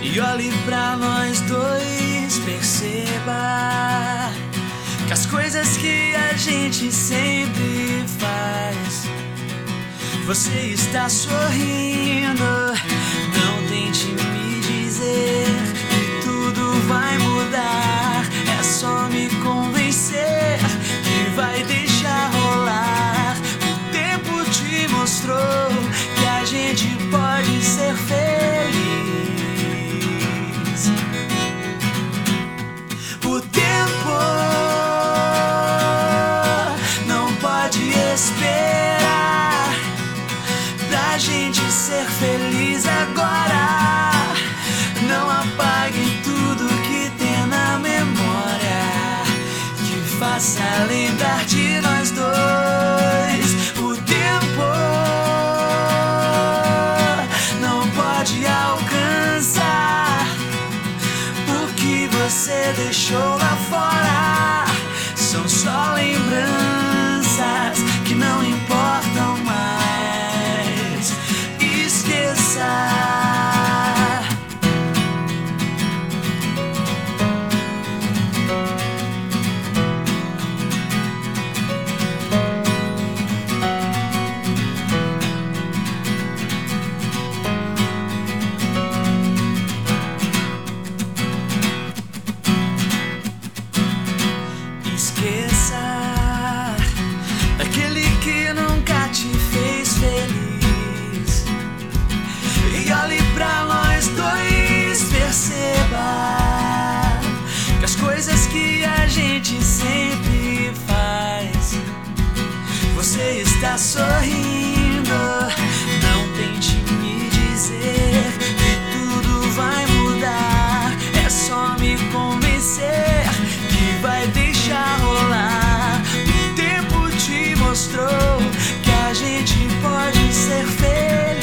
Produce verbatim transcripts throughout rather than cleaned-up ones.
E olhe pra nós dois, perceba que as coisas que a gente sempre faz, você está sorrindo. Não tente me dizer que tudo vai mudar, é só me convencer que vai deixar rolar. O tempo te mostrou que a gente pode ser feliz. O tempo não pode esperar pra gente ser feliz agora. Não apague tudo que tem na memória, que faça lembrar de nós dois. O tempo não pode alcançar o que você deixou lá fora. São só lembranças que não importam mais. Esqueça. Esqueça daquele que nunca te fez feliz. E olhe pra nós dois, perceba que as coisas que a gente sempre faz, você está sorrindo. Não tente me dizer que tudo vai mudar, é só me convencer que vai deixar rolar. O tempo te mostrou que a gente pode ser feliz.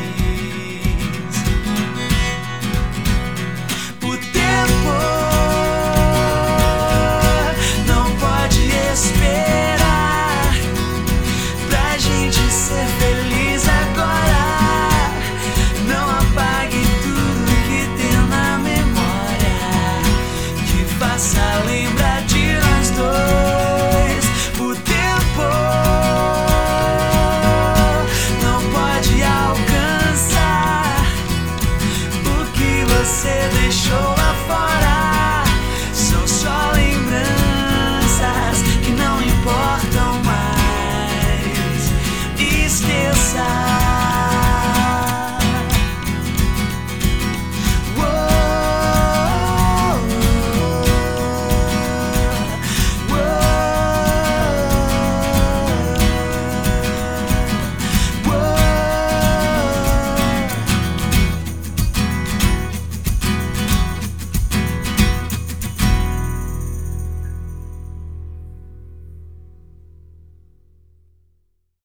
O tempo não pode esperar pra gente ser feliz agora. Não apague tudo que tem na memória, que faça lembrar de nós dois. O tempo não pode alcançar o que você deixou lá fora.